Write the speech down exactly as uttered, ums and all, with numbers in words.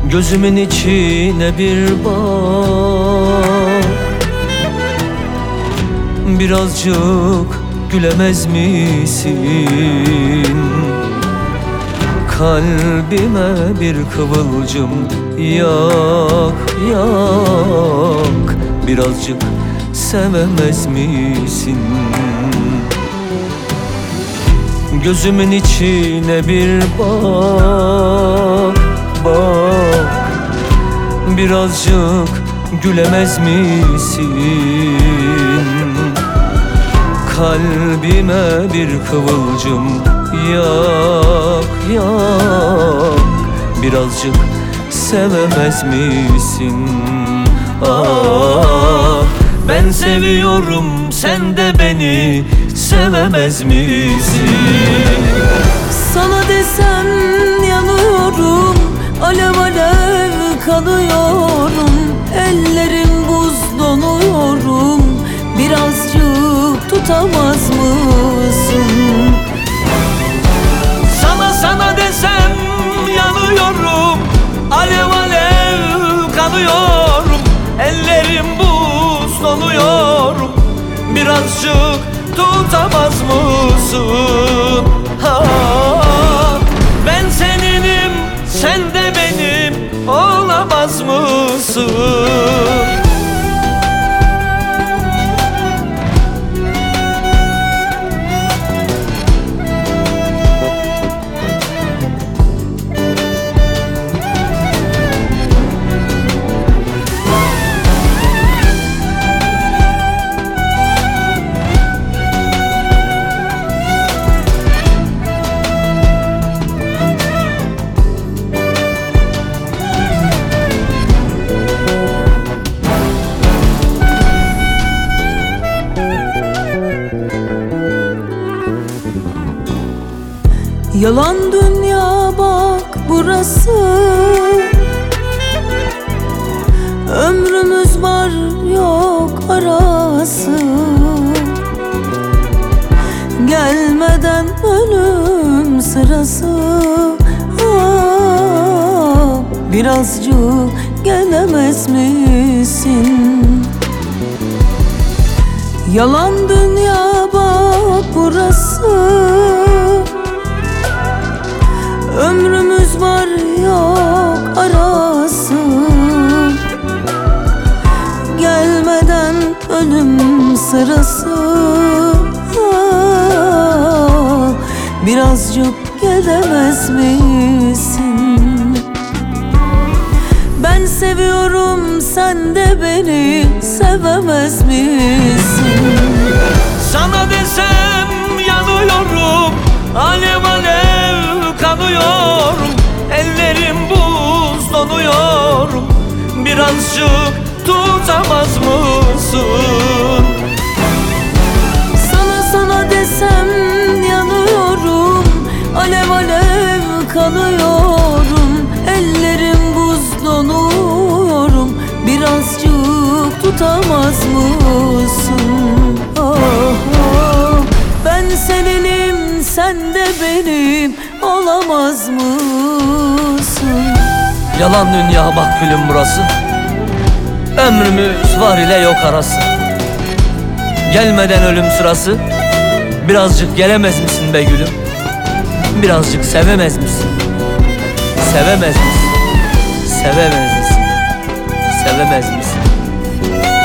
Gözümün içine bir bak, birazcık gülemez misin? Kalbime bir kıvılcım yak yak, birazcık sevemez misin? Gözümün içine bir bak, bak, birazcık gülemez misin? Kalbime bir kıvılcım yak yak, birazcık sevemez misin? Ah, ben seviyorum, sen de beni sevemez misin? Sana desem yanıyorum, alev alev kanıyorum. Ellerim buz donuyorum, birazcık tutamaz mısın? Sana sana desem yanıyorum, alev alev kanıyorum. Ellerim buz donuyorum, birazcık tutamaz mısın? Ha, ben seninim, sen de benim olamaz mısın? Yalan dünya bak burası, ömrümüz var yok arası. Gelmeden ölüm sırası. Ah, birazcık gelemez misin? Yalan dünya bak burası, ömrümüz var yok arası. Gelmeden ölüm sırası. Ah, birazcık gelemez misin? Ben seviyorum, sen de beni sevemez misin? Sana desem yanıyorum, alev alev kanıyorum. Ellerim buz donuyorum, birazcık tutamaz mısın? Sana sana desem yanıyorum, alev alev kanıyorum. Ellerim buz donuyorum, birazcık tutamaz mısın? Oh, oh. Ben seninim, sen de benim olamaz mısın? Yalan dünya bak gülüm burası, ömrümüz var ile yok arası. Gelmeden ölüm sırası, birazcık gelemez misin be gülüm? Birazcık sevemez misin? Sevemez misin? Sevemez misin? Sevemez misin?